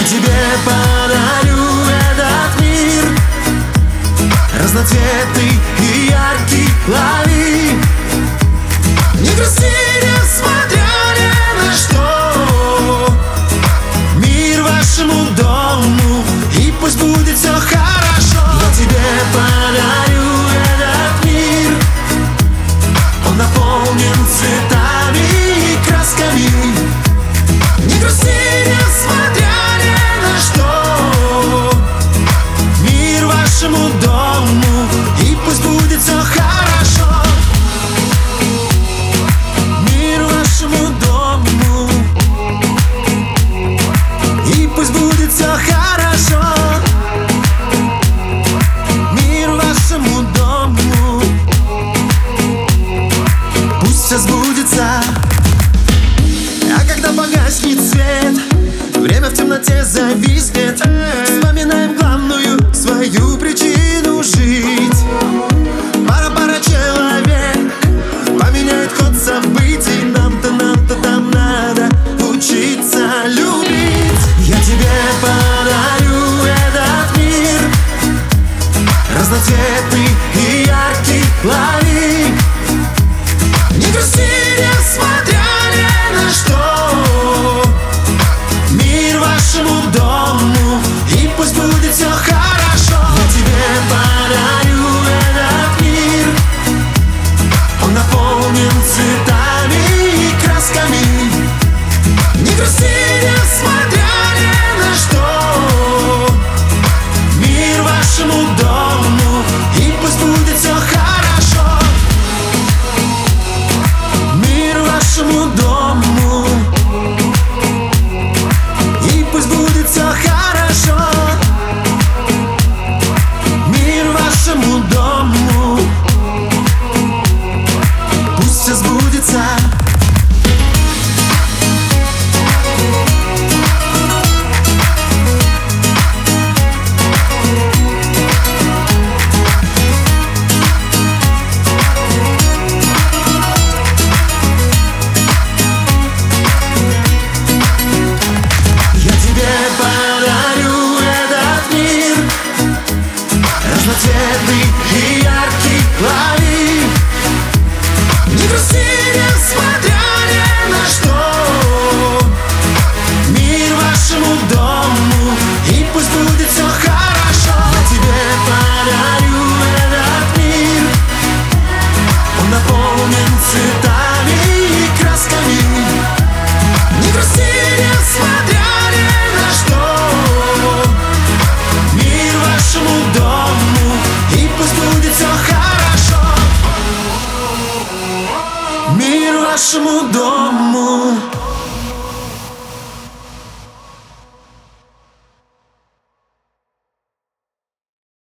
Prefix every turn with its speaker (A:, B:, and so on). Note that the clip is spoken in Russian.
A: тебе подарю этот мир, разноцветный и яркий, лови. Не грусти, несмотря ни на что, мир вашему дому, и пусть будет все хорошо. Я тебе подарю этот мир, он наполнен цветами и красками. Не грусти, несмотря ни на что, мир вашему дому, и пусть будет все хорошо. Мир вашему дому, и пусть будет все хорошо. Мир вашему дому, пусть все сбудется. А когда погаснет свет, время в темноте зависнет, вспоминаем главную свою причину жить. Пара человек поменяет ход событий. Нам-то там надо учиться любить. Я тебе подарю этот мир, разноцветный и яркий, лови. Не грусти, несмотря ни на что, мир вашему дому, и пусть будет все хорошо. Я тебе подарю этот мир, он наполнен цветами и красками. Не грусти, несмотря ни на что, мир вашему дому, и пусть будет все хорошо. Мир вашему дому, и пусть будет все хорошо. Мир вашему дому, пусть все сбудется. Подарю этот мир, разноцветный и яркий, лови. Не грусти, несмотря ни на что, мир вашему дому, и пусть будет все хорошо. Я тебе подарю этот мир, он наполнен цветами и красками. Не грусти, несмотря ни на что, мир вашему дому, и пусть будет все хорошо. Мир вашему дому.